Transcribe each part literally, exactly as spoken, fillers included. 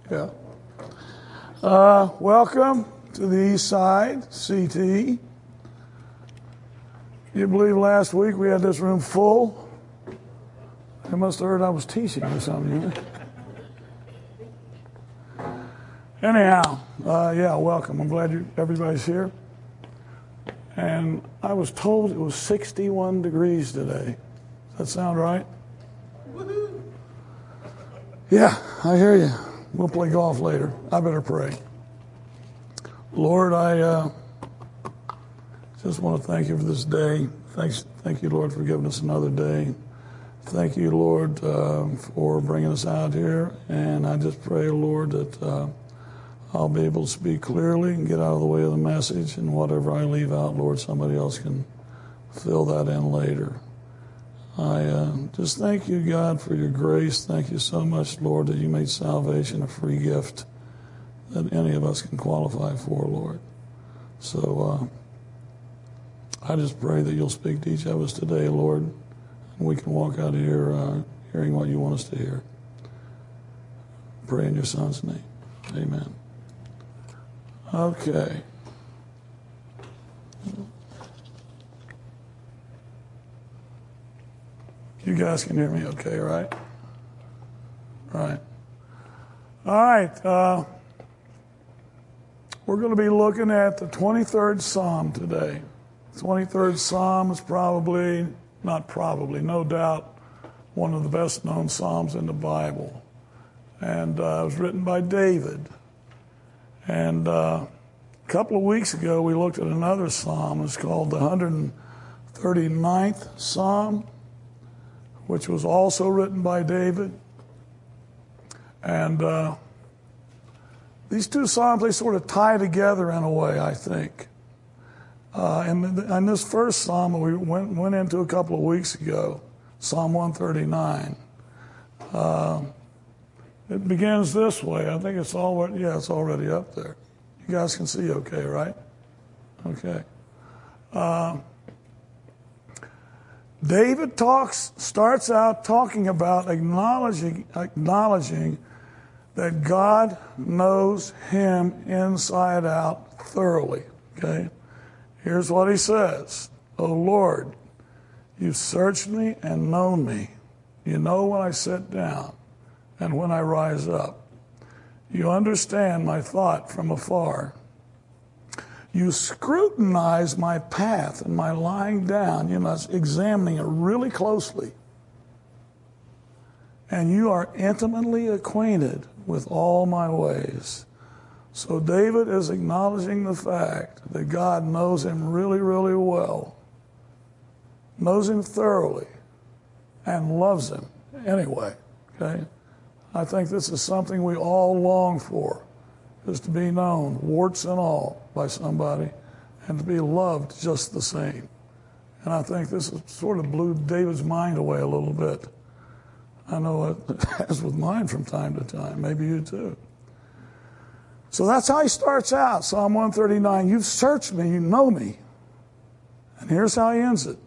Yeah. Uh, welcome to the East Side, C T. You believe last week we had this room full? They must have heard I was teaching or something. Anyhow, uh, yeah, welcome. I'm glad you, everybody's here. And I was told it was sixty-one degrees today. Does that sound right? Woo-hoo. Yeah, I hear you. We'll play golf later. I better pray. Lord, I uh, just want to thank you for this day. Thanks, thank you, Lord, for giving us another day. Thank you, Lord, uh, for bringing us out here. And I just pray, Lord, that uh, I'll be able to speak clearly and get out of the way of the message, and whatever I leave out, Lord, somebody else can fill that in later. I uh, just thank you, God, for your grace. Thank you so much, Lord, that you made salvation a free gift that any of us can qualify for, Lord. So uh, I just pray that you'll speak to each of us today, Lord, and we can walk out of here uh, hearing what you want us to hear. Pray in your Son's name. Amen. Okay. You guys can hear me okay, right? Right. All right. Uh, we're going to be looking at the twenty-third Psalm today. The twenty-third Psalm is probably, not probably, no doubt, one of the best known Psalms in the Bible. And uh, it was written by David. And uh, a couple of weeks ago, we looked at another psalm. It's called the one hundred thirty-ninth Psalm, which was also written by David. And uh, these two psalms, they sort of tie together in a way, I think. Uh, and, and this first psalm we went, went into a couple of weeks ago, Psalm one thirty-nine, uh, it begins this way. I think it's already, yeah, it's already up there. You guys can see okay, right? Okay. Uh, David talks, starts out talking about acknowledging, acknowledging that God knows him inside out thoroughly. Okay? Here's what he says. O Lord, you've searched me and known me. You know when I sit down and when I rise up. You understand my thought from afar. You scrutinize my path and my lying down. You know, examining it really closely. And you are intimately acquainted with all my ways. So David is acknowledging the fact that God knows him really, really well, knows him thoroughly, and loves him anyway. Okay? I think this is something we all long for, is to be known, warts and all, by somebody, and to be loved just the same. And I think this is sort of blew David's mind away a little bit. I know it has with mine from time to time. Maybe you too. So that's how he starts out, Psalm one thirty-nine. You've searched me, you know me. And here's how he ends it.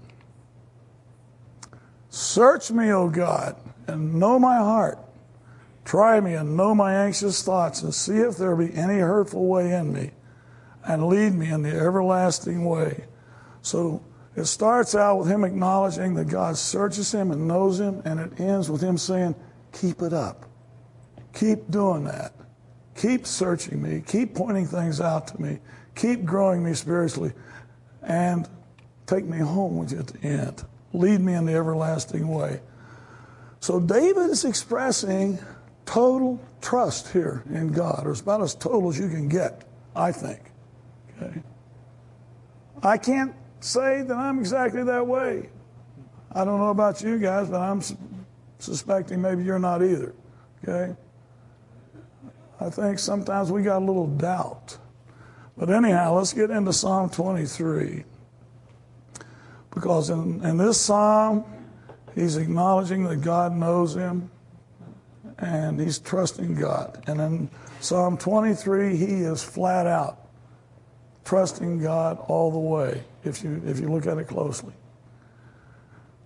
Search me, O God, and know my heart. Try me and know my anxious thoughts, and see if there be any hurtful way in me, and lead me in the everlasting way. So it starts out with him acknowledging that God searches him and knows him, and it ends with him saying, keep it up. Keep doing that. Keep searching me. Keep pointing things out to me. Keep growing me spiritually, and take me home with you at the end. Lead me in the everlasting way. So David is expressing total trust here in God, or it's about as total as you can get, I think. Okay. I can't say that I'm exactly that way. I don't know about you guys, but I'm su- suspecting maybe you're not either. Okay. I think sometimes we got a little doubt. But anyhow, let's get into Psalm twenty-three. Because in, in this psalm, he's acknowledging that God knows him, and he's trusting God. And in Psalm twenty-three, he is flat out trusting God all the way, if you if you look at it closely.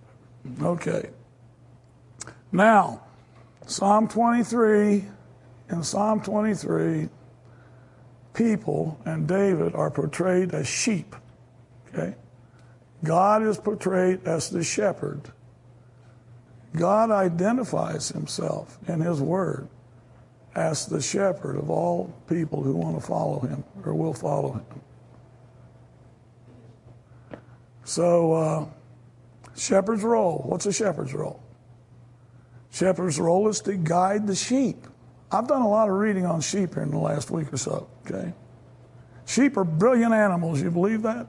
Okay. Now, Psalm twenty-three in Psalm twenty-three, people and David are portrayed as sheep. Okay? God is portrayed as the shepherd. God identifies himself in his word as the shepherd of all people who want to follow him or will follow him. So, uh, shepherd's role. What's a shepherd's role? Shepherd's role is to guide the sheep. I've done a lot of reading on sheep here in the last week or so, okay? Sheep are brilliant animals. You believe that?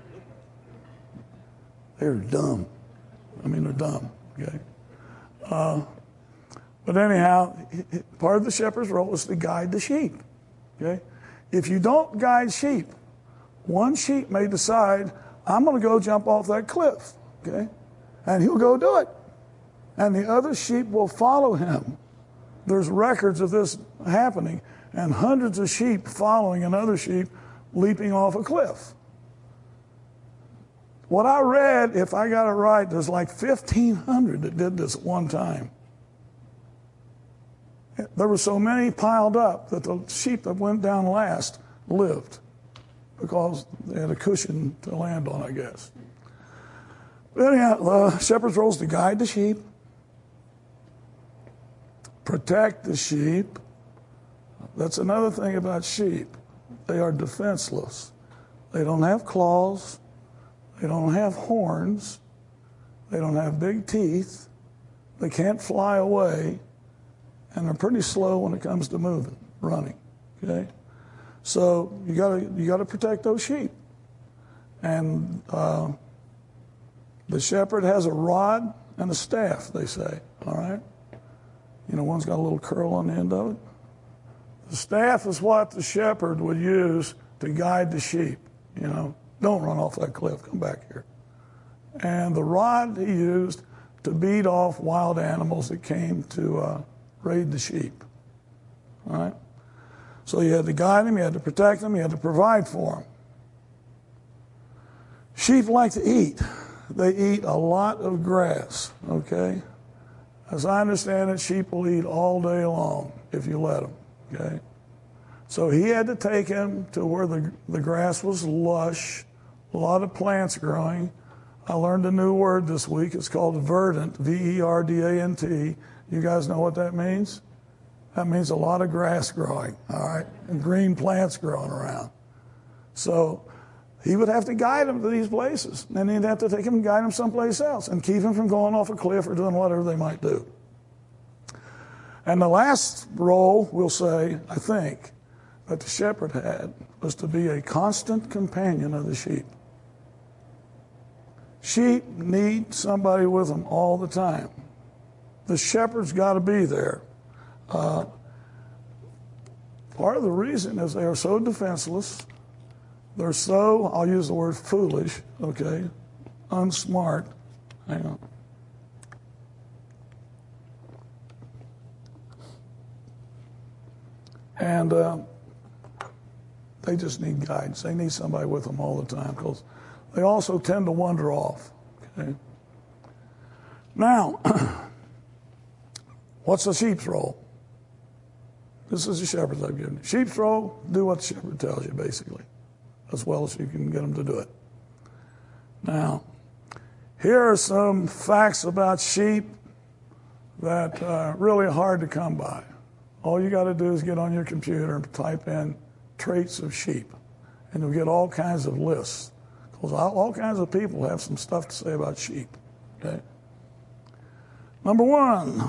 They're dumb. I mean, they're dumb, okay? Uh, but anyhow, part of the shepherd's role is to guide the sheep, okay? If you don't guide sheep, one sheep may decide, I'm going to go jump off that cliff, okay? And he'll go do it. And the other sheep will follow him. There's records of this happening, and hundreds of sheep following another sheep leaping off a cliff. What I read, if I got it right, there's like fifteen hundred that did this at one time. There were so many piled up that the sheep that went down last lived because they had a cushion to land on, I guess. But anyhow, the shepherd's role is to guide the sheep, protect the sheep. That's another thing about sheep. They are defenseless. They don't have claws. They don't have horns. They don't have big teeth. They can't fly away. And they're pretty slow when it comes to moving, running. Okay? So you gotta you gotta protect those sheep. And uh, the shepherd has a rod and a staff, they say. All right? You know, one's got a little curl on the end of it. The staff is what the shepherd would use to guide the sheep. You know, don't run off that cliff, come back here. And the rod he used to beat off wild animals that came to uh, raid the sheep. All right? So you had to guide them, you had to protect them, you had to provide for them. Sheep like to eat. They eat a lot of grass, okay? As I understand it, sheep will eat all day long if you let them, okay? So he had to take him to where the, the grass was lush, a lot of plants growing. I learned a new word this week. It's called verdant, V E R D A N T. You guys know what that means? That means a lot of grass growing, all right, and green plants growing around. So he would have to guide them to these places, and he'd have to take them and guide them someplace else and keep them from going off a cliff or doing whatever they might do. And the last role, we'll say, I think, that the shepherd had was to be a constant companion of the sheep. Sheep need somebody with them all the time. The shepherd's got to be there. Uh, part of the reason is they are so defenseless. They're so, I'll use the word foolish, okay, unsmart. Hang on. And uh, they just need guidance. They need somebody with them all the time because they also tend to wander off, okay? Now, what's the sheep's role? This is the shepherd's I've given you. Sheep's role, do what the shepherd tells you, basically, as well as you can get them to do it. Now, here are some facts about sheep that are really hard to come by. All you got to do is get on your computer and type in traits of sheep, and you'll get all kinds of lists. Because all kinds of people have some stuff to say about sheep. Okay. Number one,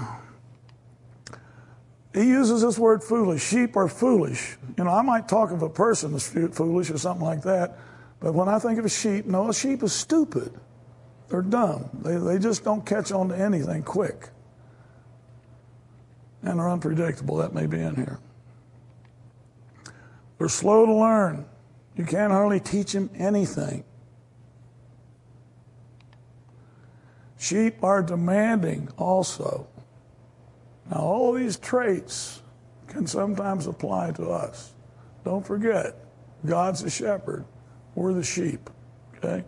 he uses this word foolish. Sheep are foolish. You know, I might talk of a person as foolish or something like that, but when I think of a sheep, no, a sheep is stupid. They're dumb. They, they just don't catch on to anything quick. And they're unpredictable. That may be in here. They're slow to learn. You can't hardly teach them anything. Sheep are demanding also. Now, all these traits can sometimes apply to us. Don't forget, God's the shepherd. We're the sheep, okay?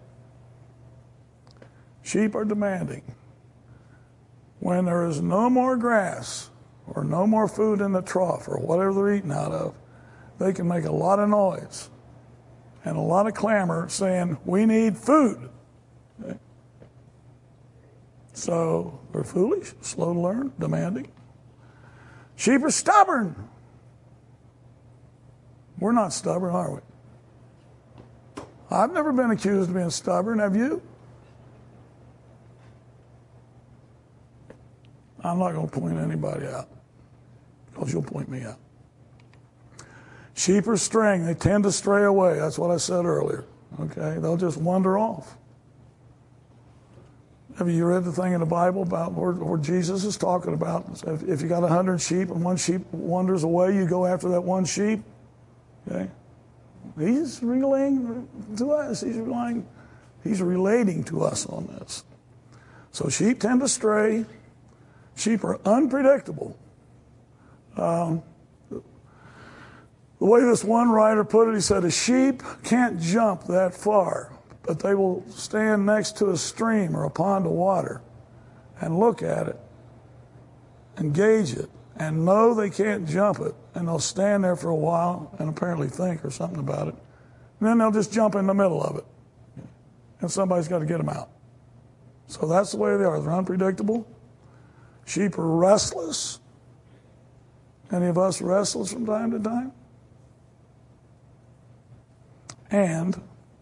Sheep are demanding. When there is no more grass, or no more food in the trough or whatever they're eating out of, they can make a lot of noise and a lot of clamor saying, we need food. Okay? So they're foolish, slow to learn, demanding. Sheep are stubborn. We're not stubborn, are we? I've never been accused of being stubborn, have you? I'm not going to point anybody out because you'll point me out. Sheep are straying. They tend to stray away. That's what I said earlier. Okay? They'll just wander off. Have you read the thing in the Bible about where, where Jesus is talking about if, if you got a hundred sheep and one sheep wanders away, you go after that one sheep? Okay? He's relaying to us. He's relying, he's relating to us on this. So sheep tend to stray. Sheep are unpredictable. Um, the way this one writer put it, he said, a sheep can't jump that far, but they will stand next to a stream or a pond of water and look at it and gauge it and know they can't jump it. And they'll stand there for a while and apparently think or something about it. And then they'll just jump in the middle of it. And somebody's got to get them out. So that's the way they are. They're unpredictable. Sheep are restless. Any of us restless from time to time? And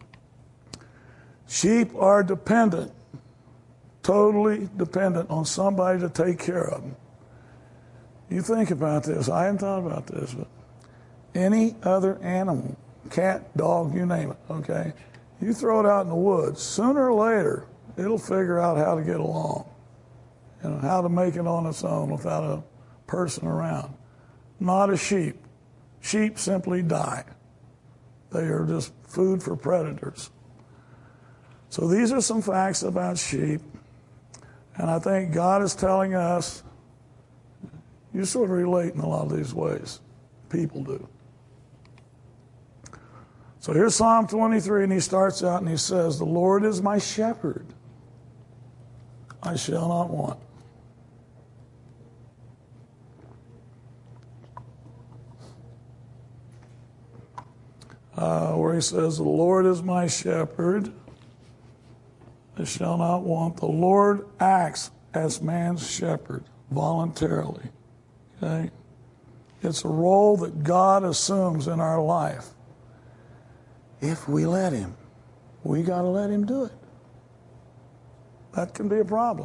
sheep are dependent, totally dependent on somebody to take care of them. You think about this. I haven't thought about this, but any other animal, cat, dog, you name it, okay? You throw it out in the woods, sooner or later, it'll figure out how to get along, you know, how to make it on its own without a person around. Not a sheep. Sheep simply die. They are just food for predators. So these are some facts about sheep, and I think God is telling us, you sort of relate in a lot of these ways. People do. So here's Psalm twenty-three, and he starts out and he says, the Lord is my shepherd. I shall not want. Uh, where he says, the Lord is my shepherd. I shall not want. The Lord acts as man's shepherd voluntarily. Okay? It's a role that God assumes in our life. If we let him, we got to let him do it. That can be a problem.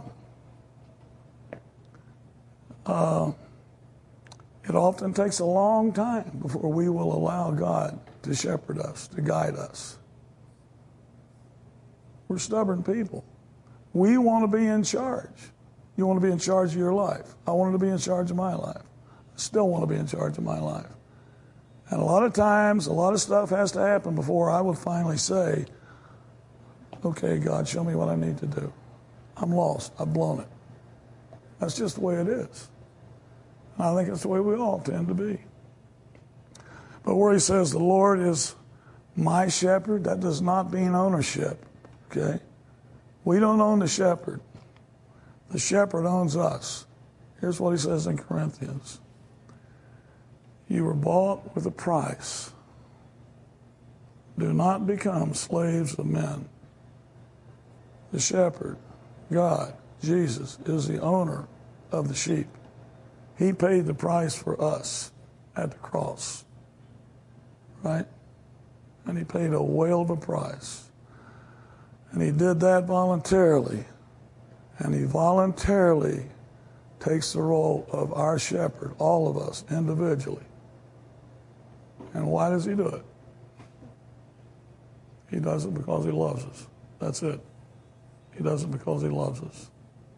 Uh, it often takes a long time before we will allow God to shepherd us, to guide us. We're stubborn people. We want to be in charge. You want to be in charge of your life. I wanted to be in charge of my life. I still want to be in charge of my life. And a lot of times, a lot of stuff has to happen before I would finally say, okay, God, show me what I need to do. I'm lost. I've blown it. That's just the way it is. And I think that's the way we all tend to be. But where he says the Lord is my shepherd, that does not mean ownership. Okay? We don't own the shepherd. The shepherd owns us. Here's what he says in Corinthians. You were bought with a price. Do not become slaves of men. The shepherd, God, Jesus, is the owner of the sheep. He paid the price for us at the cross. Right? And he paid a whale of a price. And he did that voluntarily. And he voluntarily takes the role of our shepherd, all of us, individually. And why does he do it? He does it because he loves us. That's it. He does it because he loves us.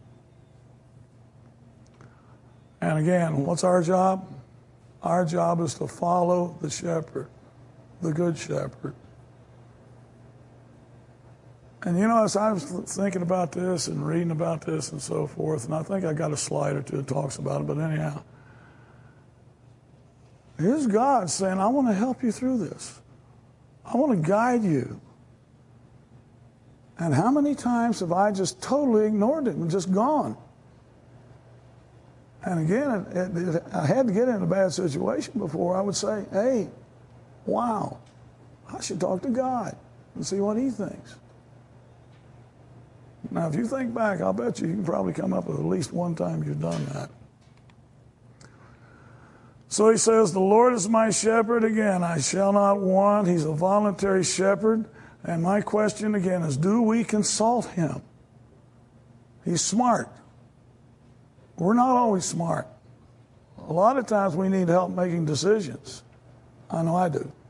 And again, what's our job? Our job is to follow the shepherd, the good shepherd. And you know, as I was thinking about this and reading about this and so forth, and I think I got a slide or two that talks about it, but anyhow, here's God saying, I want to help you through this. I want to guide you. And how many times have I just totally ignored it and just gone? And again, it, it, it, I had to get in a bad situation before I would say, hey, wow, I should talk to God and see what he thinks. Now, if you think back, I'll bet you you can probably come up with at least one time you've done that. So he says, the Lord is my shepherd. Again, I shall not want. He's a voluntary shepherd. And my question again is, do we consult him? He's smart. We're not always smart. A lot of times we need help making decisions. I know I do.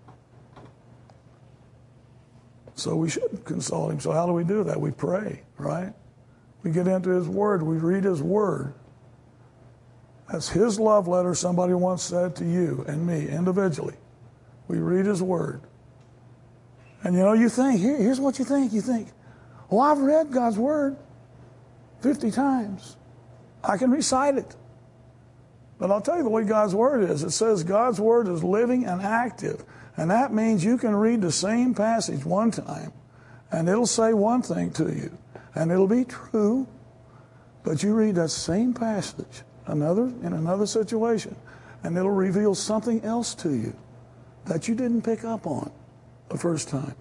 So we should consult him. So how do we do that? We pray, right? We get into his word. We read his word. That's his love letter somebody once said to you and me individually. We read his word. And you know, you think, here, here's what you think. You think, well, I've read God's word fifty times. I can recite it. But I'll tell you the way God's word is. It says God's word is living and active. And that means you can read the same passage one time, and it'll say one thing to you, and it'll be true. But you read that same passage another in another situation, and it'll reveal something else to you that you didn't pick up on the first time.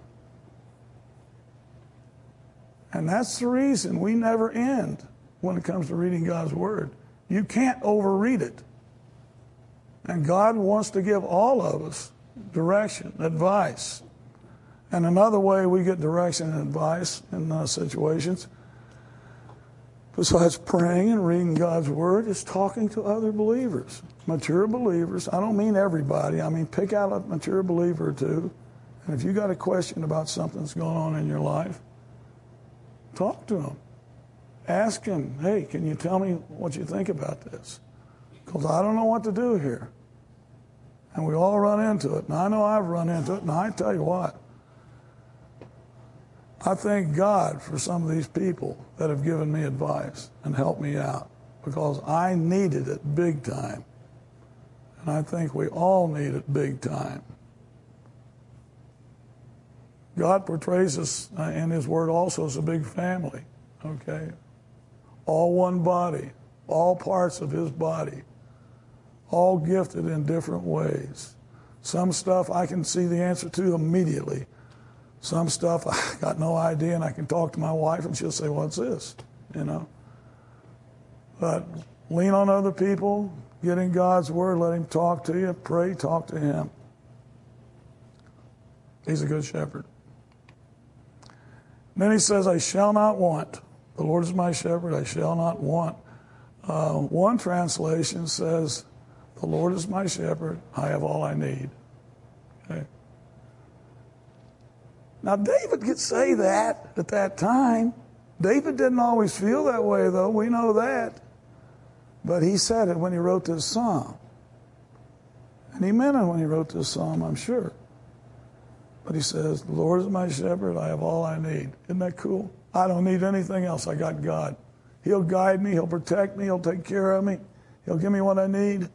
And that's the reason we never end when it comes to reading God's word. You can't overread it. And God wants to give all of us direction, advice. And another way we get direction and advice in uh, situations, besides praying and reading God's word, is talking to other believers, mature believers. I don't mean everybody. I mean pick out a mature believer or two. And if you got a question about something that's going on in your life, talk to them. Ask him, hey, can you tell me what you think about this? Because I don't know what to do here. And we all run into it. And I know I've run into it. And I tell you what, I thank God for some of these people that have given me advice and helped me out, because I needed it big time. And I think we all need it big time. God portrays us in his word also as a big family, okay? All one body, all parts of his body, all gifted in different ways. Some stuff I can see the answer to immediately. Some stuff I got no idea, and I can talk to my wife and she'll say, what's this? You know? But lean on other people, get in God's word, let him talk to you, pray, talk to him. He's a good shepherd. Then he says, I shall not want. The Lord is my shepherd, I shall not want. Uh, one translation says, the Lord is my shepherd, I have all I need. Okay. Now, David could say that at that time. David didn't always feel that way, though. We know that. But he said it when he wrote this psalm. And he meant it when he wrote this psalm, I'm sure. But he says, the Lord is my shepherd, I have all I need. Isn't that cool? I don't need anything else. I got God. He'll guide me. He'll protect me. He'll take care of me. He'll give me what I need.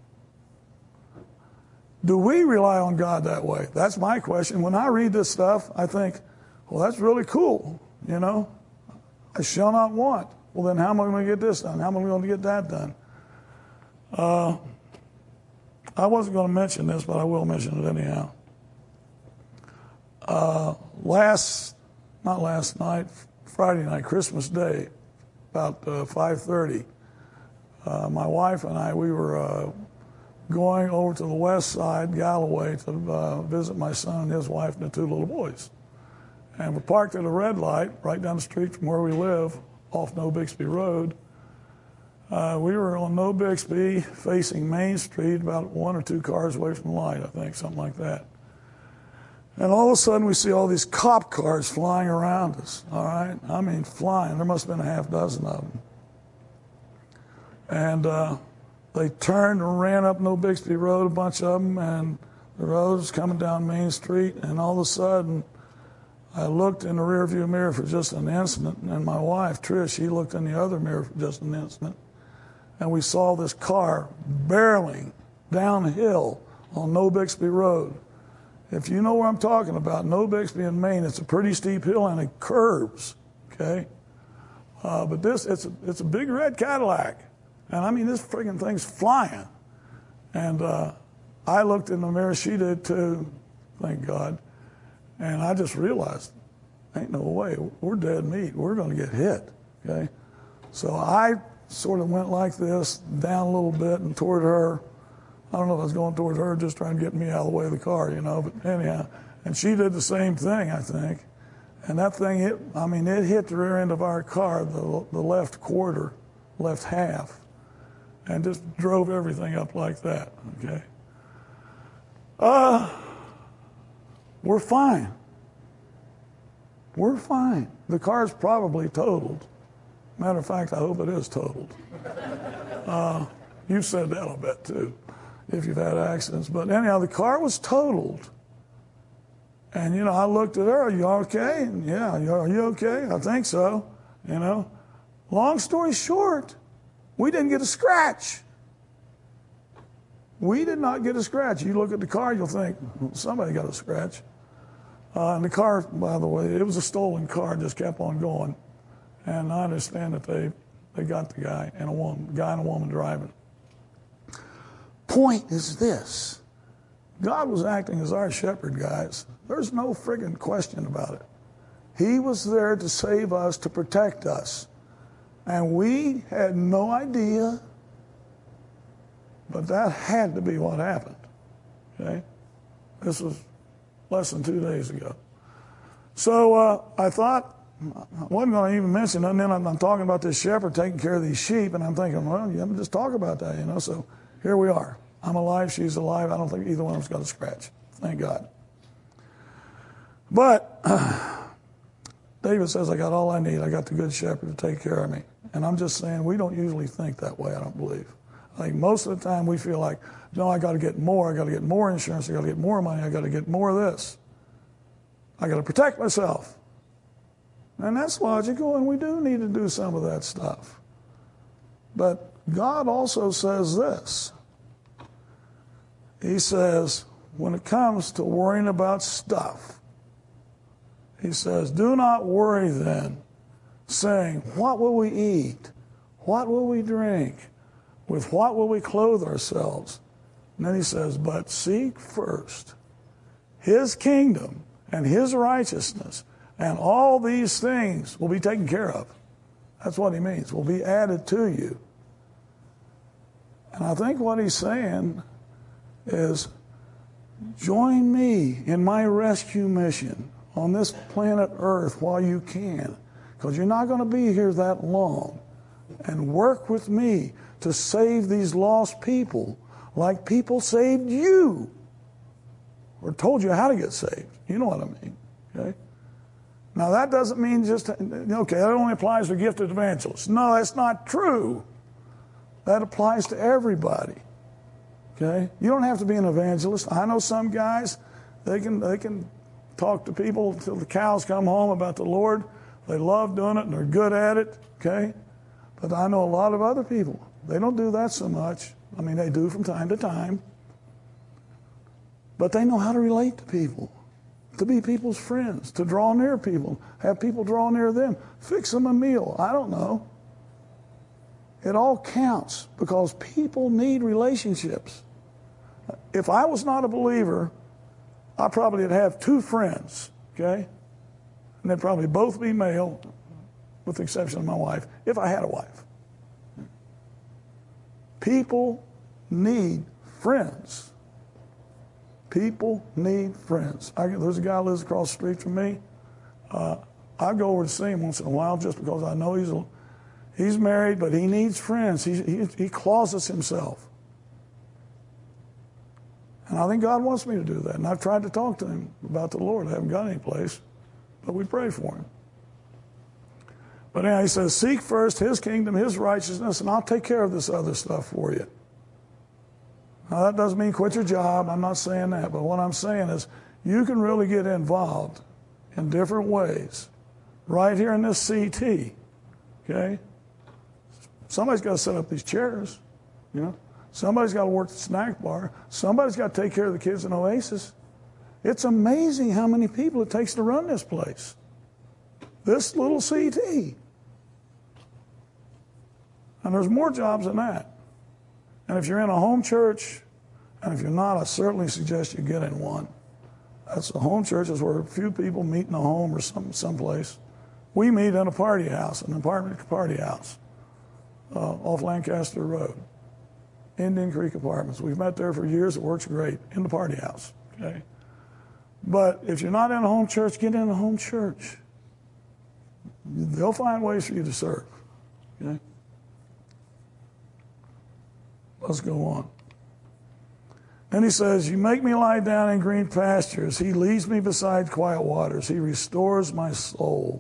Do we rely on God that way? That's my question. When I read this stuff, I think, well, that's really cool. You know, I shall not want. Well, then how am I going to get this done? How am I going to get that done? Uh, I wasn't going to mention this, but I will mention it anyhow. Uh, last, not last night, Friday night, Christmas Day, about uh, five thirty, uh, my wife and I, we were uh, going over to the west side, Galloway, to uh, visit my son and his wife and the two little boys. And we're parked at a red light right down the street from where we live, off No Bixby Road. Uh, we were on No Bixby, facing Main Street, about one or two cars away from the light, I think, something like that. And all of a sudden, we see all these cop cars flying around us, all right? I mean, flying. There must have been a half dozen of them. And uh, they turned and ran up No Bixby Road, a bunch of them, and the road was coming down Main Street, and all of a sudden, I looked in the rearview mirror for just an instant, and my wife, Trish, she looked in the other mirror for just an instant, and we saw this car barreling downhill on No Bixby Road. If you know where I'm talking about, No Bixby in Maine, it's a pretty steep hill and it curves, okay? Uh, but this, it's a, it's a big red Cadillac. And I mean, this friggin' thing's flying. And uh, I looked in the mirror, she did too, thank God. And I just realized, ain't no way, we're dead meat. We're going to get hit, okay? So I sort of went like this, down a little bit and toward her. I don't know if I was going toward her, just trying to get me out of the way of the car, you know, but anyhow. And she did the same thing, I think. And that thing hit, I mean, it hit the rear end of our car, the, the left quarter, left half, and just drove everything up like that, okay? Uh, we're fine. We're fine. The car's probably totaled. Matter of fact, I hope it is totaled. Uh, you've said that, I'll bet, too, if you've had accidents. But anyhow, the car was totaled. And, you know, I looked at her, are you okay? And, yeah, are you okay? I think so, you know. Long story short, we didn't get a scratch. We did not get a scratch. You look at the car, you'll think, somebody got a scratch. Uh, and the car, by the way, it was a stolen car, just kept on going. And I understand that they, they got the guy and a woman, guy and a woman driving. Point is this. God was acting as our shepherd, guys. There's no friggin' question about it. He was there to save us, to protect us. And we had no idea, but that had to be what happened, okay? This was less than two days ago. So uh, I thought, I wasn't going to even mention it, and then I'm, I'm talking about this shepherd taking care of these sheep, and I'm thinking, well, you have to just talk about that, you know? So here we are. I'm alive, she's alive. I don't think either one of us got a scratch. Thank God. But uh, David says, I got all I need. I got the good shepherd to take care of me. And I'm just saying, we don't usually think that way, I don't believe. I think most of the time we feel like, no, I got to get more. I got to get more insurance. I got to get more money. I got to get more of this. I got to protect myself. And that's logical, and we do need to do some of that stuff. But God also says this. He says, when it comes to worrying about stuff, he says, do not worry then, saying, what will we eat? What will we drink? With what will we clothe ourselves? And then he says, but seek first his kingdom and his righteousness, and all these things will be taken care of. That's what he means, will be added to you. And I think what he's saying is, join me in my rescue mission on this planet Earth while you can, because you're not going to be here that long, and work with me to save these lost people like people saved you or told you how to get saved. You know what I mean, okay? Now, that doesn't mean just, okay, that only applies to gifted evangelists. No, that's not true. That applies to everybody. Okay? You don't have to be an evangelist. I know some guys, they can they can talk to people until the cows come home about the Lord. They love doing it and they're good at it. Okay? But I know a lot of other people, they don't do that so much. I mean, they do from time to time. But they know how to relate to people, to be people's friends, to draw near people, have people draw near them, fix them a meal. I don't know. It all counts because people need relationships. If I was not a believer, I probably would have two friends, okay? And they'd probably both be male, with the exception of my wife, if I had a wife. People need friends. People need friends. I, there's a guy who lives across the street from me. Uh, I go over to see him once in a while just because I know he's a, he's married, but he needs friends. He, he, he closets himself. And I think God wants me to do that. And I've tried to talk to him about the Lord. I haven't got any place, but we pray for him. But anyhow, he says, seek first his kingdom, his righteousness, and I'll take care of this other stuff for you. Now, that doesn't mean quit your job. I'm not saying that. But what I'm saying is you can really get involved in different ways right here in this C T, okay? Somebody's got to set up these chairs, you know? Somebody's got to work the snack bar. Somebody's got to take care of the kids in Oasis. It's amazing how many people it takes to run this place. This little C T. And there's more jobs than that. And if you're in a home church, and if you're not, I certainly suggest you get in one. That's a home church is where a few people meet in a home or some someplace. We meet in a party house, an apartment party house, uh, off Lancaster Road, Indian Creek Apartments. We've met there for years. It works great in the party house. Okay, but if you're not in a home church, get in a home church. They'll find ways for you to serve. Okay, let's go on. And he says, you make me lie down in green pastures. He leads me beside quiet waters. He restores my soul.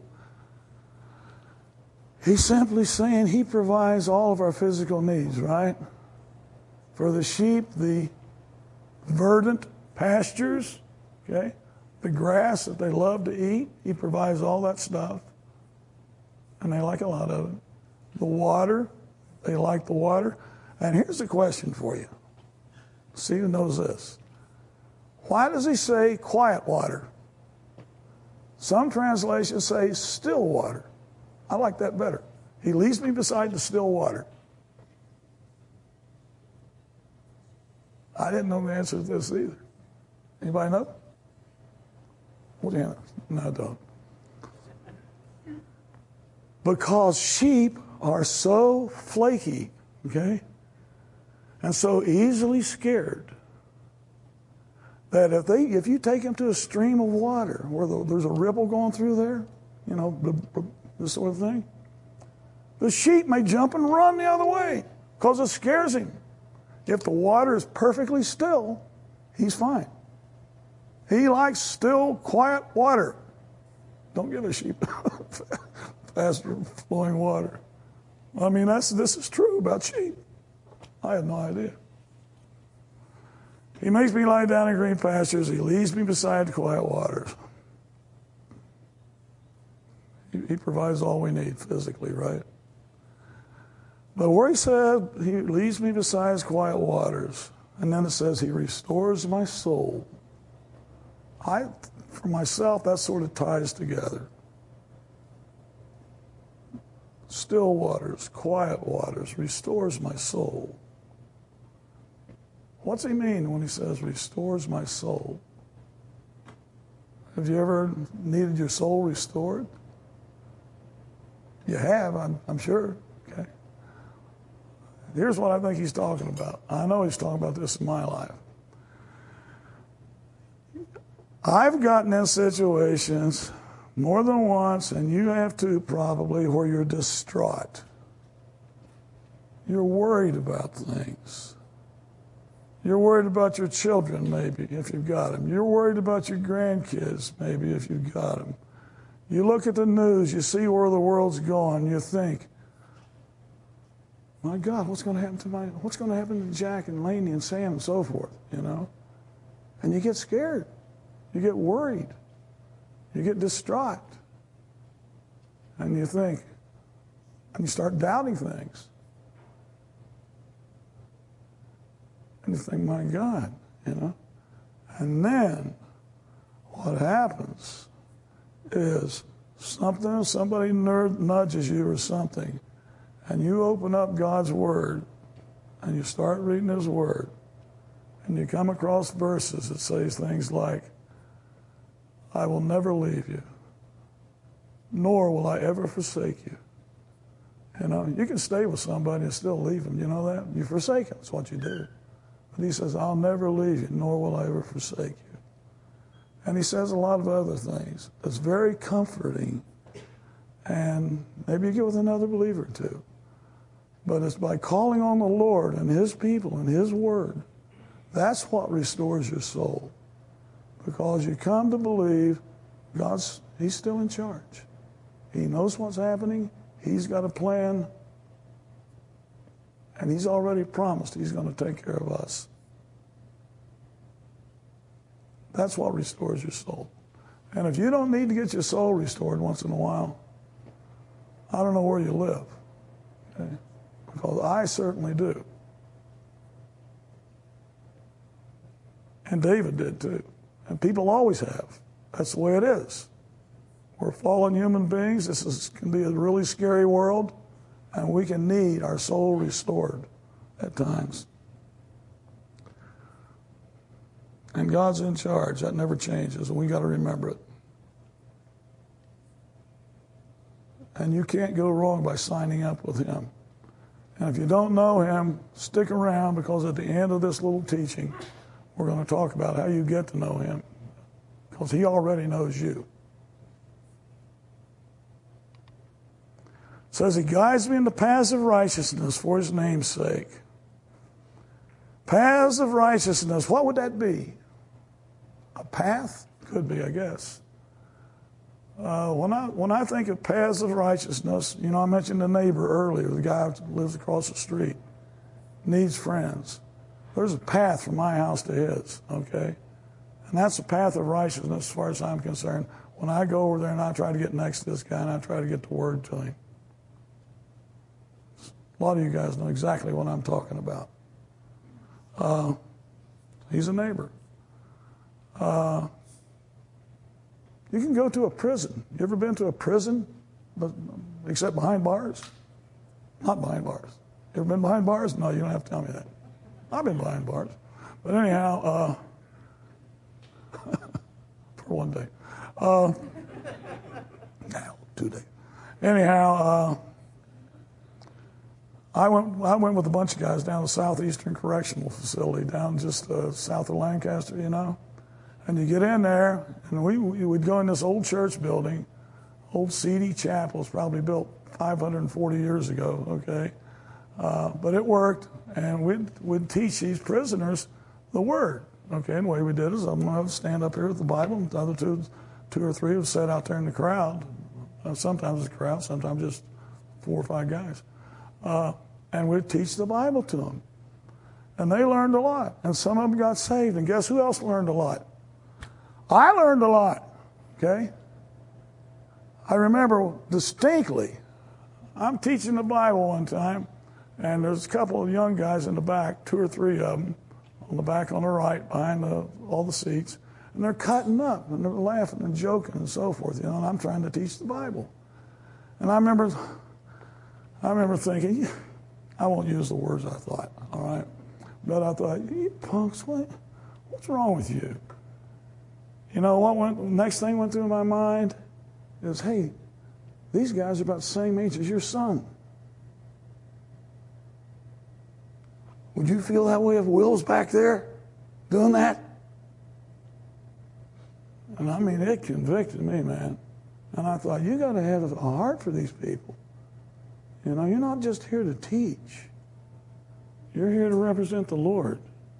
He's simply saying he provides all of our physical needs, right? For the sheep, the verdant pastures, okay? The grass that they love to eat, he provides all that stuff. And they like a lot of it. The water, they like the water. And here's the question for you. See who knows this. Why does he say quiet water? Some translations say still water. I like that better. He leads me beside the still water. I didn't know the answer to this either. Anybody know? What do you know? No, I don't. Because sheep are so flaky, okay, and so easily scared that if they, if you take them to a stream of water where the, there's a ripple going through there, you know, this sort of thing, the sheep may jump and run the other way because it scares him. If the water is perfectly still, he's fine. He likes still, quiet water. Don't give a sheep faster flowing water. I mean, that's this is true about sheep. I had no idea. He makes me lie down in green pastures. He leads me beside quiet waters. He, he provides all we need physically, right? But where he said, he leads me beside quiet waters, and then it says he restores my soul. I, for myself, that sort of ties together. Still waters, quiet waters, restores my soul. What's he mean when he says restores my soul? Have you ever needed your soul restored? You have, I'm, I'm sure. Okay. Here's what I think he's talking about. I know he's talking about this in my life. I've gotten in situations more than once, and you have too probably, where you're distraught. You're worried about things. You're worried about your children, maybe, if you've got them. You're worried about your grandkids, maybe, if you've got them. You look at the news, you see where the world's going, you think, my God, what's going to happen to my, what's going to happen to Jack and Laney and Sam and so forth, you know? And you get scared. You get worried. You get distraught. And you think, and you start doubting things. And you think, my God, you know? And then what happens is something, somebody nudges you or something, and you open up God's Word, and you start reading His Word, and you come across verses that say things like, I will never leave you, nor will I ever forsake you. You know, you can stay with somebody and still leave them. You know that? You forsake them. That's what you do. But he says, I'll never leave you, nor will I ever forsake you. And he says a lot of other things. It's very comforting. And maybe you get with another believer too. But it's by calling on the Lord and His people and His Word. That's what restores your soul. Because you come to believe God's, He's still in charge. He knows what's happening. He's got a plan. And He's already promised He's going to take care of us. That's what restores your soul. And if you don't need to get your soul restored once in a while, I don't know where you live. Okay? Because I certainly do. And David did too. And people always have. That's the way it is. We're fallen human beings. This is, can be a really scary world. And we can need our soul restored at times. And God's in charge. That never changes, and we got to remember it. And you can't go wrong by signing up with him. And if you don't know him, stick around, because at the end of this little teaching, we're going to talk about how you get to know him, because he already knows you. It says he guides me in the paths of righteousness for his name's sake. Paths of righteousness, what would that be? A path? Could be, I guess. Uh, when I when I think of paths of righteousness, you know, I mentioned the neighbor earlier, the guy who lives across the street, needs friends. There's a path from my house to his, okay? And that's the path of righteousness as far as I'm concerned. When I go over there and I try to get next to this guy and I try to get the word to him. A lot of you guys know exactly what I'm talking about. Uh, he's a neighbor. Uh, you can go to a prison. You ever been to a prison, but except behind bars? Not behind bars. You ever been behind bars? No, you don't have to tell me that. I've been behind bars. But anyhow, uh, for one day. Uh, now, two days. Anyhow, uh, I went I went with a bunch of guys down to Southeastern Correctional Facility, down just uh, south of Lancaster, you know. And you get in there, and we, we would go in this old church building, old seedy chapel. It's probably built five hundred forty years ago, okay? Uh, but it worked, and we'd, we'd teach these prisoners the Word, okay? And the way we did is I'm going to stand up here with the Bible, and the other two, two or three would sit out there in the crowd. Uh, sometimes it's a crowd, sometimes just four or five guys. Uh, and we'd teach the Bible to them. And they learned a lot, and some of them got saved. And guess who else learned a lot? I learned a lot, okay? I remember distinctly, I'm teaching the Bible one time, and there's a couple of young guys in the back, two or three of them, on the back on the right, behind the, all the seats, and they're cutting up, and they're laughing and joking and so forth, you know, and I'm trying to teach the Bible. And I remember, I remember thinking, I won't use the words I thought, all right? But I thought, you punks, what, what's wrong with you? You know what went, next thing went through my mind is, hey, these guys are about the same age as your son. Would you feel that way if Will's back there doing that? And I mean, it convicted me, man. And I thought, you got to have a heart for these people. You know, you're not just here to teach. You're here to represent the Lord.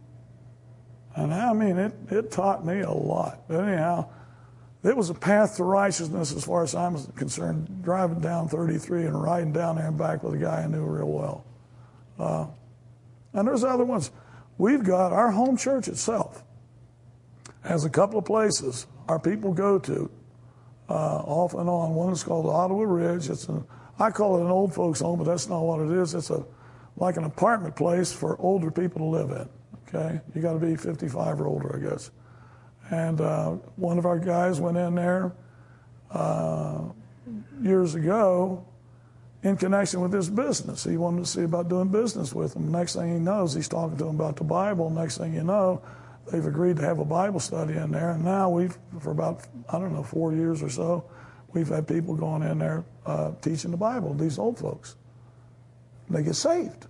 And I mean, it, it taught me a lot. But anyhow, it was a path to righteousness as far as I'm concerned, driving down thirty-three and riding down there and back with a guy I knew real well. Uh, and there's other ones. We've got our home church itself has a couple of places our people go to uh, off and on. One is called Ottawa Ridge. It's a, I call it an old folks home, but that's not what it is. It's a like an apartment place for older people to live in. Okay, you got to be fifty-five or older, I guess. And uh, one of our guys went in there uh, years ago in connection with this business. He wanted to see about doing business with them. Next thing he knows, he's talking to them about the Bible. Next thing you know, they've agreed to have a Bible study in there. And now we've, for about, I don't know, four years or so, we've had people going in there uh, teaching the Bible, these old folks. They get saved.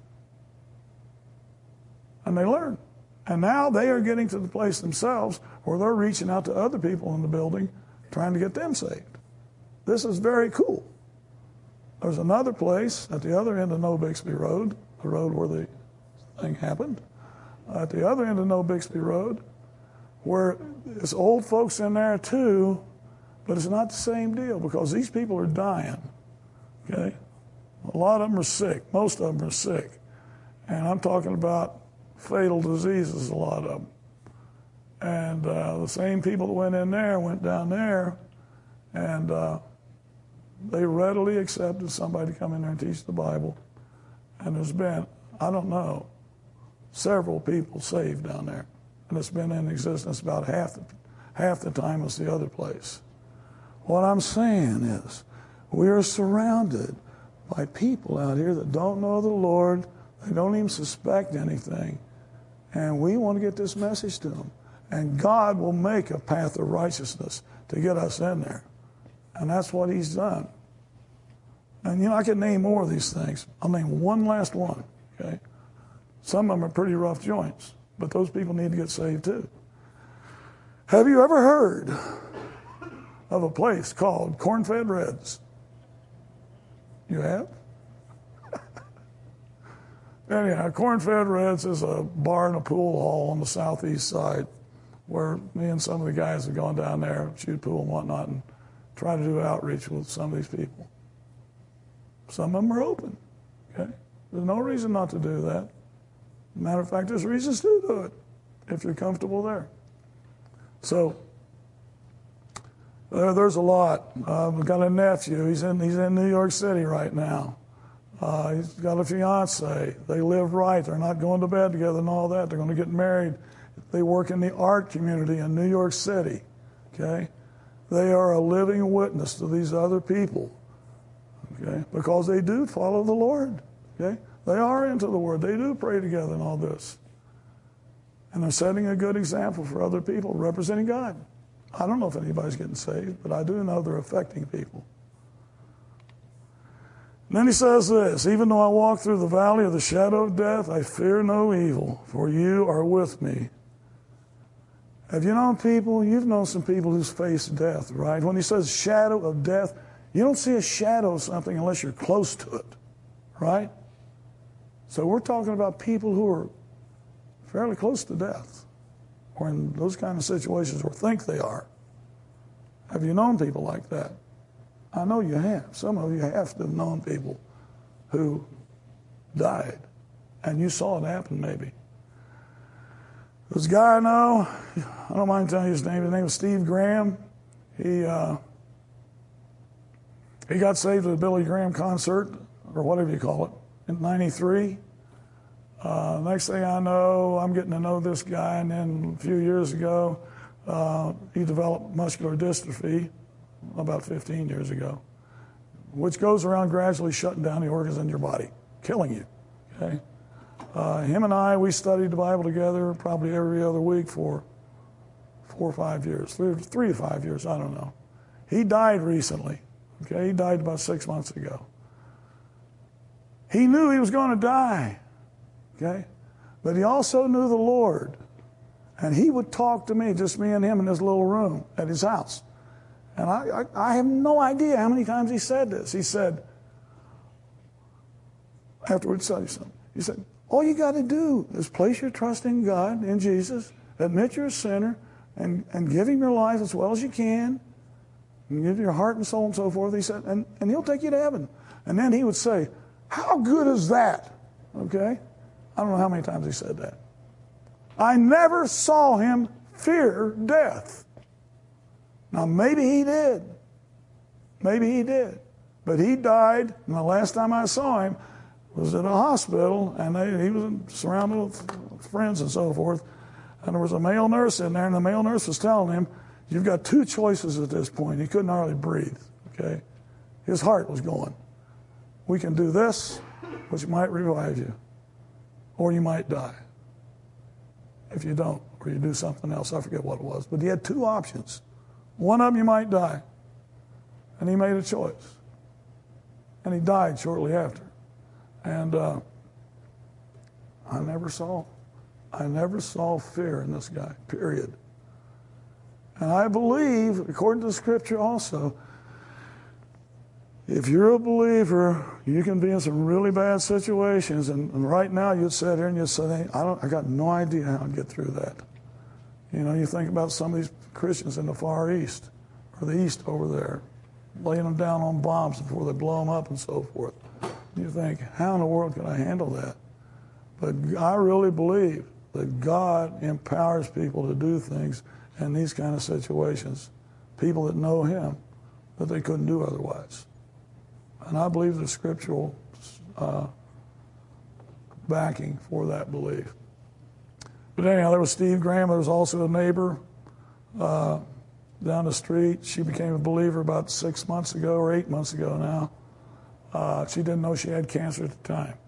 And they learn. And now they are getting to the place themselves where they're reaching out to other people in the building trying to get them saved. This is very cool. There's another place at the other end of No Bixby Road, the road where the thing happened, at the other end of No Bixby Road, where it's old folks in there too, but it's not the same deal because these people are dying, okay? A lot of them are sick. Most of them are sick. And I'm talking about fatal diseases, a lot of them. And uh, the same people that went in there went down there, and uh, they readily accepted somebody to come in there and teach the Bible. And there's been, I don't know, several people saved down there. And it's been in existence about half the, half the time as the other place. What I'm saying is, we are surrounded by people out here that don't know the Lord. They don't even suspect anything. And we want to get this message to them. And God will make a path of righteousness to get us in there. And that's what he's done. And, you know, I could name more of these things. I'll name one last one, okay? Some of them are pretty rough joints, but those people need to get saved too. Have you ever heard of a place called Corn-Fed Reds? You have? Anyhow, Corn-Fed Reds is a bar and a pool hall on the southeast side where me and some of the guys have gone down there, shoot pool and whatnot, and try to do outreach with some of these people. Some of them are open, okay? There's no reason not to do that. Matter of fact, there's reasons to do it if you're comfortable there. So there, there's a lot. Uh, we've got a nephew. He's in, he's in New York City right now. Uh, he's got a fiance. They live right. They're not going to bed together and all that. They're going to get married. They work in the art community in New York City, okay? They are a living witness to these other people, okay? Because they do follow the Lord, okay? They are into the Word. They do pray together and all this. And they're setting a good example for other people, representing God. I don't know if anybody's getting saved, but I do know they're affecting people. And then he says this, even though I walk through the valley of the shadow of death, I fear no evil, for you are with me. Have you known people? You've known some people who's faced death, right? When he says shadow of death, you don't see a shadow of something unless you're close to it, right? So we're talking about people who are fairly close to death, or in those kind of situations or think they are. Have you known people like that? I know you have. Some of you have to have known people who died, and you saw it happen maybe. This guy I know, I don't mind telling you his name. His name was Steve Graham. He uh, he got saved at a Billy Graham concert, or whatever you call it, in ninety-three. Uh, next thing I know, I'm getting to know this guy, and then a few years ago, uh, he developed muscular dystrophy about fifteen years ago, which goes around gradually shutting down the organs in your body, killing you, okay? Uh, him and I, we studied the Bible together probably every other week for four or five years, three, three to five years, I don't know. He died recently, okay? He died about six months ago. He knew he was going to die, okay? But he also knew the Lord. And he would talk to me, just me and him in this little room at his house. And I, I, I have no idea how many times he said this. He said, after we'd study something, he said, all you got to do is place your trust in God, in Jesus, admit you're a sinner, and, and give him your life as well as you can, and give your heart and soul and so forth. He said, and, and he'll take you to heaven. And then he would say, how good is that? Okay? I don't know how many times he said that. I never saw him fear death. Now, maybe he did. Maybe he did. But he died, and the last time I saw him was at a hospital, and they, he was surrounded with friends and so forth, and there was a male nurse in there, and the male nurse was telling him, you've got two choices at this point. He couldn't hardly breathe, okay? His heart was going. We can do this, which might revive you, or you might die if you don't, or you do something else. I forget what it was. But he had two options. One of them, you might die. And he made a choice. And he died shortly after. And uh, I never saw, I never saw fear in this guy, period. And I believe, according to the Scripture also, if you're a believer, you can be in some really bad situations, and, and right now you'd sit here and you'd say, I don't, I got no idea how I'd get through that. You know, you think about some of these Christians in the Far East, or the East over there, laying them down on bombs before they blow them up and so forth. You think, how in the world can I handle that? But I really believe that God empowers people to do things in these kind of situations, people that know Him, that they couldn't do otherwise. And I believe the scriptural uh, backing for that belief. But anyhow, there was Steve Graham. There was also a neighbor uh, down the street. She became a believer about six months ago or eight months ago now. Uh, she didn't know she had cancer at the time.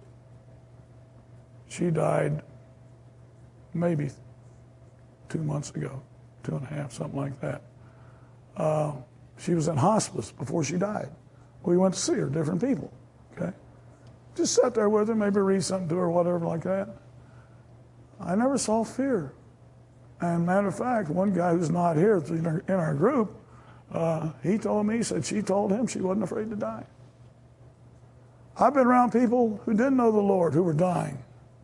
She died maybe two months ago, two and a half, something like that. Uh, she was in hospice before she died. We went to see her, different people, okay? Just sat there with her, maybe read something to her, whatever like that. I never saw fear. And matter of fact, one guy who's not here in our, in our group, uh, he told me, he said she told him she wasn't afraid to die. I've been around people who didn't know the Lord, who were dying.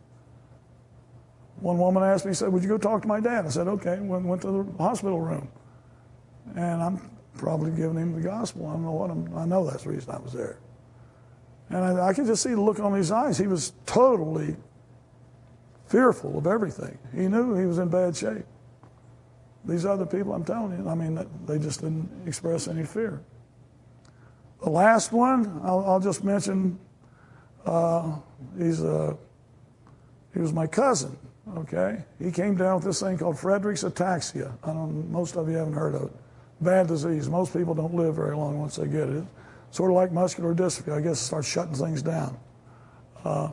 One woman asked me, said, would you go talk to my dad? I said, okay, went, went to the hospital room. And I'm probably giving him the gospel. I don't know what I'm, I know that's the reason I was there. And I, I could just see the look on his eyes. He was totally fearful of everything. He knew he was in bad shape. These other people, I'm telling you, I mean, they just didn't express any fear. The last one, I'll, I'll just mention, uh, he's a, he was my cousin, okay? He came down with this thing called Friedreich's ataxia. I don't, most of you haven't heard of it. Bad disease. Most people don't live very long once they get it. Sort of like muscular dystrophy. I guess it starts shutting things down. Uh,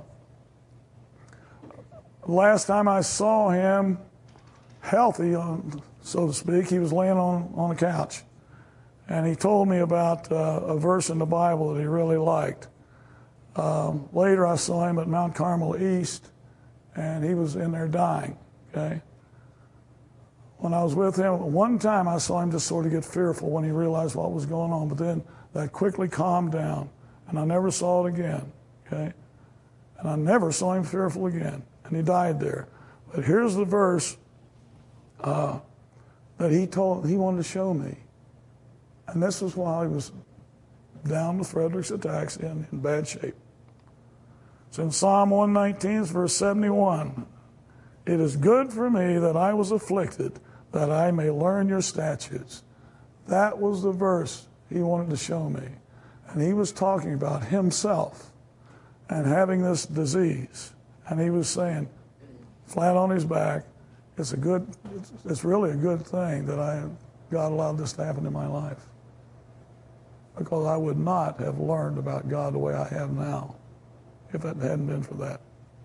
last time I saw him healthy, um, so to speak, he was laying on, on a couch. And he told me about uh, a verse in the Bible that he really liked. Um, later I saw him at Mount Carmel East, and he was in there dying, okay? When I was with him, one time I saw him just sort of get fearful when he realized what was going on, but then that quickly calmed down, and I never saw it again, okay? And I never saw him fearful again, and he died there. But here's the verse uh, that he told, he wanted to show me. And this was while he was down with Friedreich's ataxia and in bad shape. It's in Psalm one nineteen, verse seventy-one. It is good for me that I was afflicted, that I may learn your statutes. That was the verse he wanted to show me. And he was talking about himself and having this disease. And he was saying, flat on his back, it's a good, it's, it's really a good thing that I, God allowed this to happen in my life. Because I would not have learned about God the way I have now if it hadn't been for that.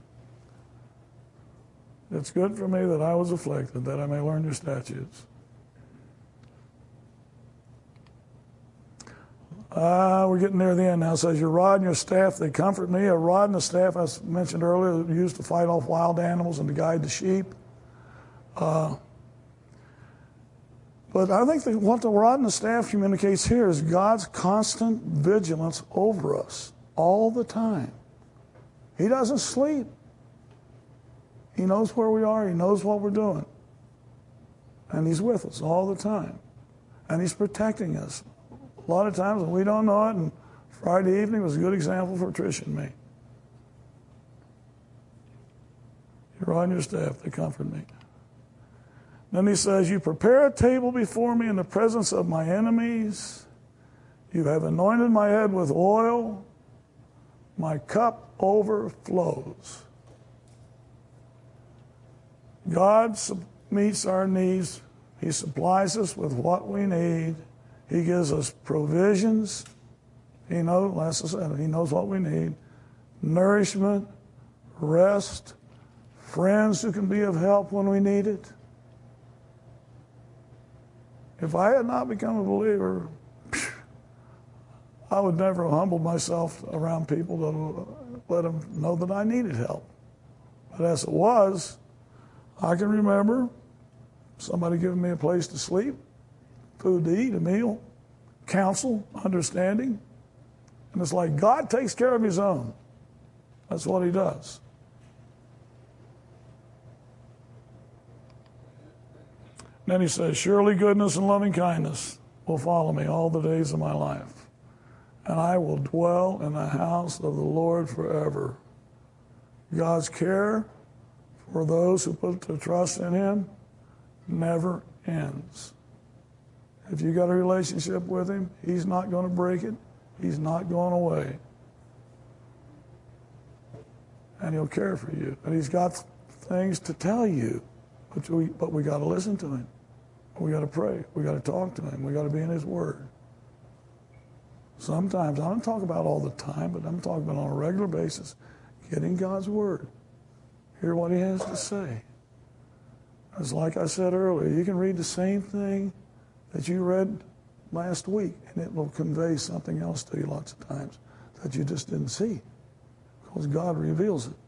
It's good for me that I was afflicted, that I may learn your statutes. Uh, we're getting near the end now. It says, your rod and your staff, they comfort me. A rod and a staff, I mentioned earlier, used to fight off wild animals and to guide the sheep. Uh, but I think that what the rod and the staff communicates here is God's constant vigilance over us all the time. He doesn't sleep. He knows where we are. He knows what we're doing. And he's with us all the time. And he's protecting us. A lot of times when we don't know it, and Friday evening was a good example for Tricia and me. Your rod and your staff, they comfort me. Then he says, you prepare a table before me in the presence of my enemies. You have anointed my head with oil. My cup overflows. God meets our needs. He supplies us with what we need. He gives us provisions. He knows, last I said, he knows what we need. Nourishment, rest, friends who can be of help when we need it. If I had not become a believer, I would never have humbled myself around people to let them know that I needed help. But as it was, I can remember somebody giving me a place to sleep, food to eat, a meal, counsel, understanding. And it's like God takes care of his own. That's what he does. Then he says, surely goodness and loving kindness will follow me all the days of my life, and I will dwell in the house of the Lord forever. God's care for those who put their trust in him never ends. If you got a relationship with him, he's not going to break it. He's not going away. And he'll care for you. And he's got things to tell you, but we, but we got to listen to him. We got to pray. We got to talk to him. We got to be in his word. Sometimes, I don't talk about all the time, but I'm talking about on a regular basis, getting God's word. Hear what he has to say. It's like I said earlier, you can read the same thing that you read last week, and it will convey something else to you lots of times that you just didn't see, because God reveals it.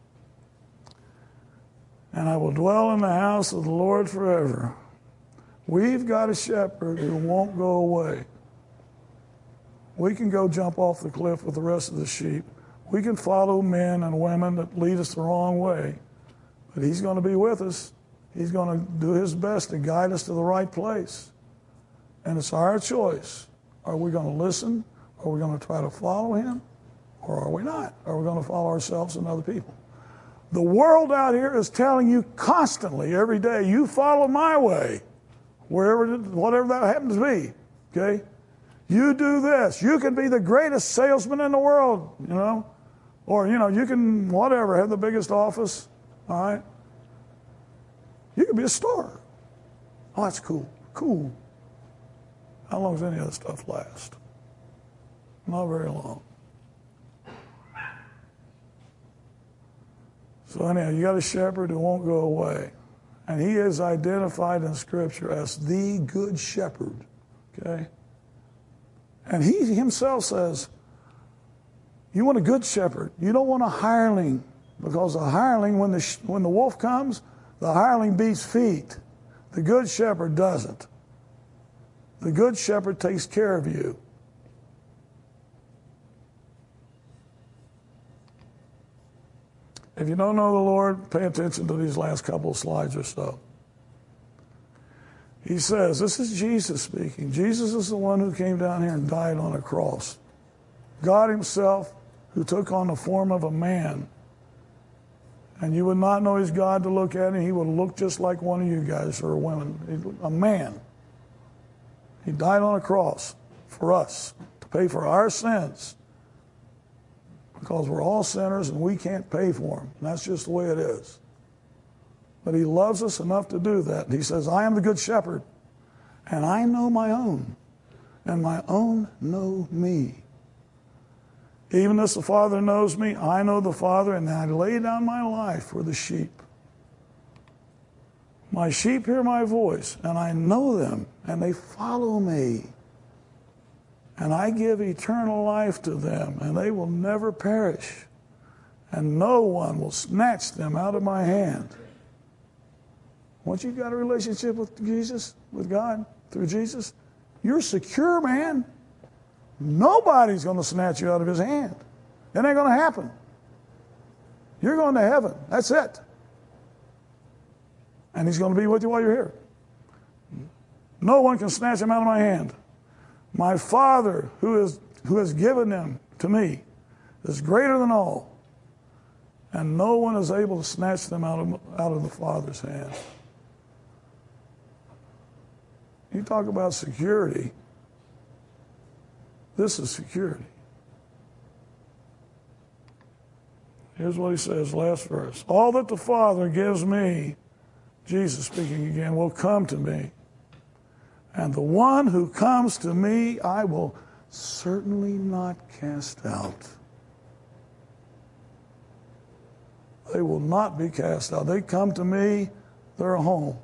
And I will dwell in the house of the Lord forever. We've got a shepherd who won't go away. We can go jump off the cliff with the rest of the sheep. We can follow men and women that lead us the wrong way. But he's going to be with us. He's going to do his best to guide us to the right place. And it's our choice. Are we going to listen? Are we going to try to follow him? Or are we not? Are we going to follow ourselves and other people? The world out here is telling you constantly, every day, you follow my way, wherever, whatever that happens to be, okay? You do this. You can be the greatest salesman in the world, you know? Or, you know, you can, whatever, have the biggest office, all right? You can be a star. Oh, that's cool. Cool. How long does any of that stuff last? Not very long. So anyhow, you got a shepherd who won't go away. And he is identified in Scripture as the good shepherd, okay? And he himself says, you want a good shepherd. You don't want a hireling, because a hireling, when the, when the wolf comes, the hireling beats feet. The good shepherd doesn't. The good shepherd takes care of you. If you don't know the Lord, pay attention to these last couple of slides or so. He says, this is Jesus speaking. Jesus is the one who came down here and died on a cross. God himself, who took on the form of a man. And you would not know he's God to look at him. He would look just like one of you guys or women. A man. He died on a cross for us to pay for our sins, because we're all sinners and we can't pay for them. And that's just the way it is. But he loves us enough to do that. He says, I am the good shepherd, and I know my own, and my own know me. Even as the Father knows me, I know the Father, and I lay down my life for the sheep. My sheep hear my voice, and I know them, and they follow me. And I give eternal life to them, and they will never perish, and no one will snatch them out of my hand. Once you've got a relationship with Jesus, with God, through Jesus, you're secure, man. Nobody's going to snatch you out of his hand. It ain't going to happen. You're going to heaven. That's it. And he's going to be with you while you're here. No one can snatch him out of my hand. My Father, who is who has given them to me, is greater than all, and no one is able to snatch them out of out of the Father's hand. You talk about security. This is security. Here's what he says, last verse. All that the Father gives me, Jesus speaking again, will come to me. And the one who comes to me, I will certainly not cast out. They will not be cast out. They come to me, they're home.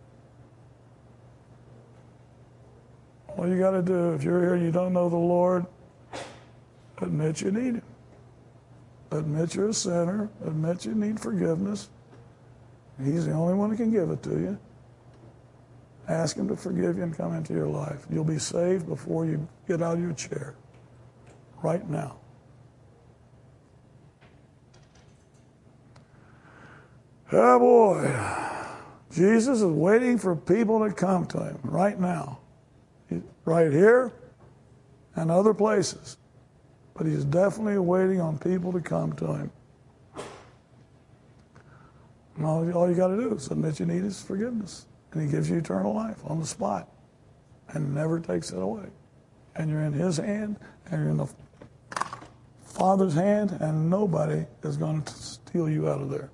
All you got to do, if you're here and you don't know the Lord, admit you need him. Admit you're a sinner. Admit you need forgiveness. He's the only one who can give it to you. Ask him to forgive you and come into your life. You'll be saved before you get out of your chair. Right now. Oh boy. Jesus is waiting for people to come to him right now. Right here and other places. But he's definitely waiting on people to come to him. And all, all you got to do is admit you need his forgiveness. And he gives you eternal life on the spot and never takes it away. And you're in his hand, and you're in the Father's hand, and nobody is going to steal you out of there.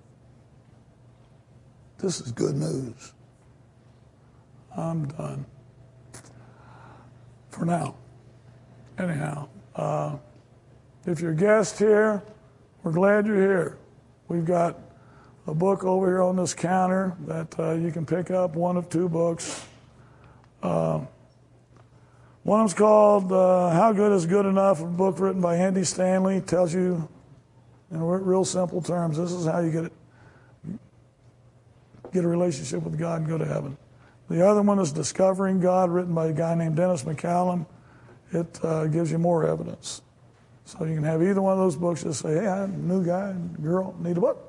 This is good news. I'm done. For now. anyhow, uh, if you're a guest here, we're glad you're here. We've got a book over here on this counter that uh, you can pick up, one of two books. Uh, one of them's called uh, How Good is Good Enough, a book written by Andy Stanley. It tells you in real simple terms, this is how you get it, get a relationship with God and go to heaven. The other one is Discovering God, written by a guy named Dennis McCallum. It uh, gives you more evidence. So you can have either one of those books. Just say, hey, I'm a new guy, girl, need a book.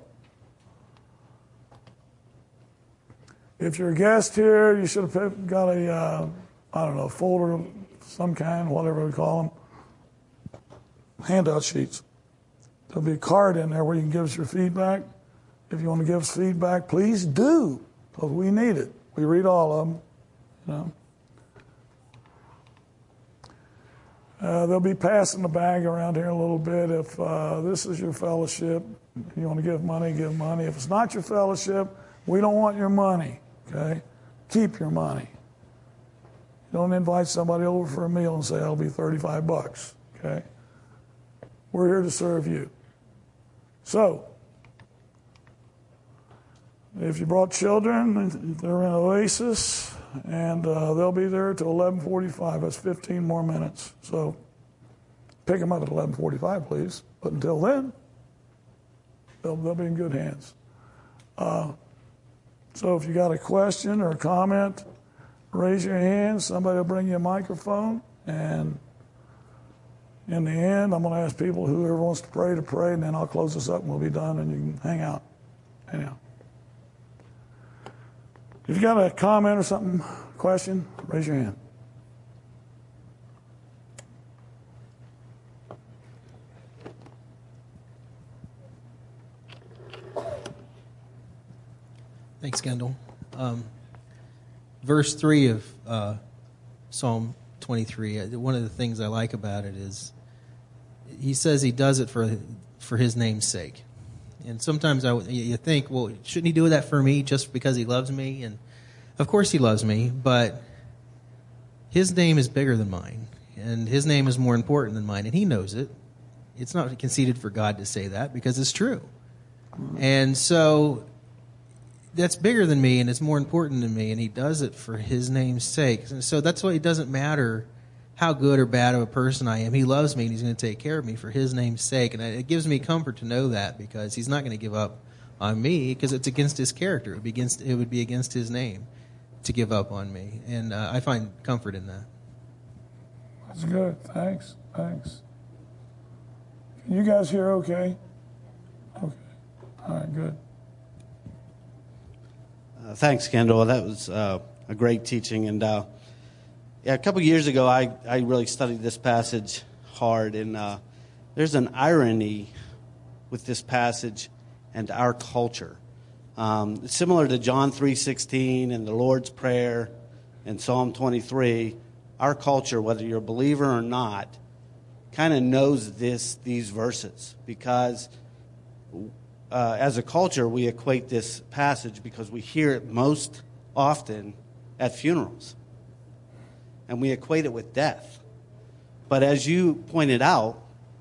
If you're a guest here, you should have got a, uh, I don't know, folder of some kind, whatever we call them, handout sheets. There'll be a card in there where you can give us your feedback. If you want to give us feedback, please do, because we need it. We read all of them, you know. Uh, they'll be passing the bag around here a little bit. If uh, this is your fellowship, you want to give money, give money. If it's not your fellowship, we don't want your money, okay? Keep your money. Don't invite somebody over for a meal and say, it'll be thirty-five bucks, okay? We're here to serve you. So, if you brought children, they're in Oasis, and uh, they'll be there till eleven forty-five. That's fifteen more minutes. So pick them up at eleven forty-five, please. But until then, they'll, they'll be in good hands. Uh, so if you got a question or a comment, raise your hand. Somebody will bring you a microphone. And in the end, I'm going to ask people, whoever wants to pray, to pray, and then I'll close this up and we'll be done and you can hang out. Anyhow. If you got a comment or something, question, raise your hand. Thanks, Kendall. Um, verse three of uh, Psalm twenty-three, one of the things I like about it is he says he does it for for his name's sake. And sometimes I, you think, well, shouldn't he do that for me just because he loves me? And of course he loves me, but his name is bigger than mine, and his name is more important than mine, and he knows it. It's not conceited for God to say that because it's true. And so that's bigger than me, and it's more important than me, and he does it for his name's sake. And so that's why it doesn't matter how good or bad of a person I am. He loves me, and he's going to take care of me for his name's sake. And it gives me comfort to know that, because he's not going to give up on me, because it's against his character. It would be against, it would be against his name to give up on me. And uh, I find comfort in that. That's good. Thanks. Thanks. Can you guys hear okay? Okay. All right, good. Uh, thanks, Kendall. That was uh, a great teaching. And uh, yeah, a couple of years ago, I, I really studied this passage hard. And uh, there's an irony with this passage and our culture. Um, similar to John three sixteen and the Lord's Prayer and Psalm twenty-three, our culture, whether you're a believer or not, kind of knows this these verses, because uh, as a culture, we equate this passage because we hear it most often at funerals. And we equate it with death. But as you pointed out,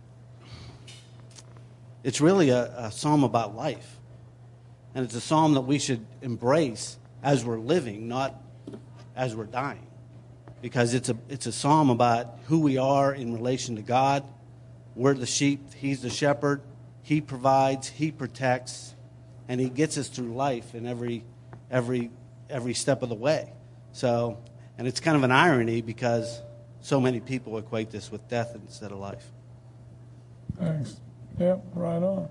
it's really a, a psalm about life. And it's a psalm that we should embrace as we're living, not as we're dying. Because it's a it's a psalm about who we are in relation to God. We're the sheep, he's the shepherd. He provides, he protects, and he gets us through life in every every every step of the way. So, and it's kind of an irony because so many people equate this with death instead of life. Thanks. Yep, right on.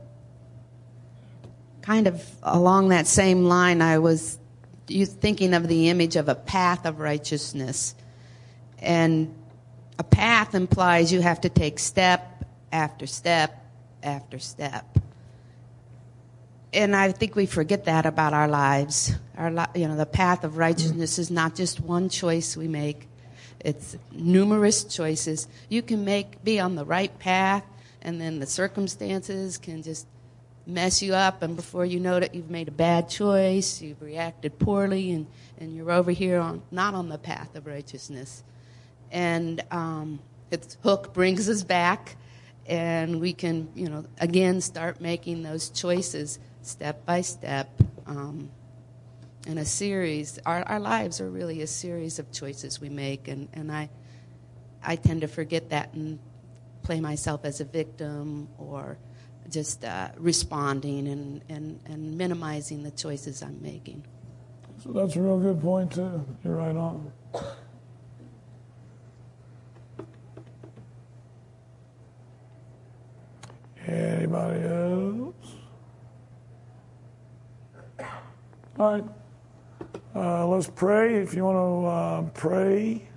Kind of along that same line, I was thinking of the image of a path of righteousness. And a path implies you have to take step after step after step. And I think we forget that about our lives. Our, you know, the path of righteousness is not just one choice we make. It's numerous choices. You can make be on the right path, and then the circumstances can just mess you up, and before you know it, you've made a bad choice, you've reacted poorly, and, and you're over here on not on the path of righteousness. And um, its hook brings us back, and we can, you know, again start making those choices step by step. Um, in a series, our, our lives are really a series of choices we make, and, and I, I tend to forget that and play myself as a victim or just uh, responding and, and, and minimizing the choices I'm making. So that's a real good point, too. You're right on. Anybody else? All right. Uh, let's pray. If you want to uh, pray